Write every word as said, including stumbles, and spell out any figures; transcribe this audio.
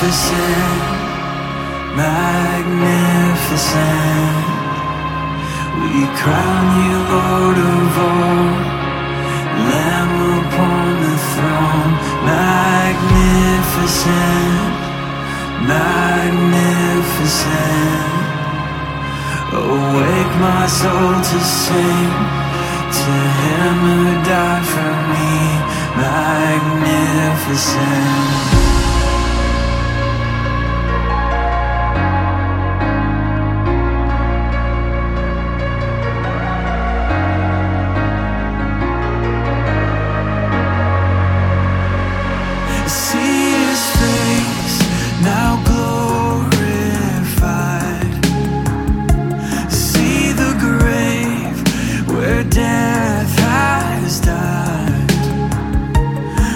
magnificent, magnificent. We crown you Lord of all, Lamb upon the throne. Magnificent, magnificent. Awake my soul to sing to Him who died for me. Magnificent.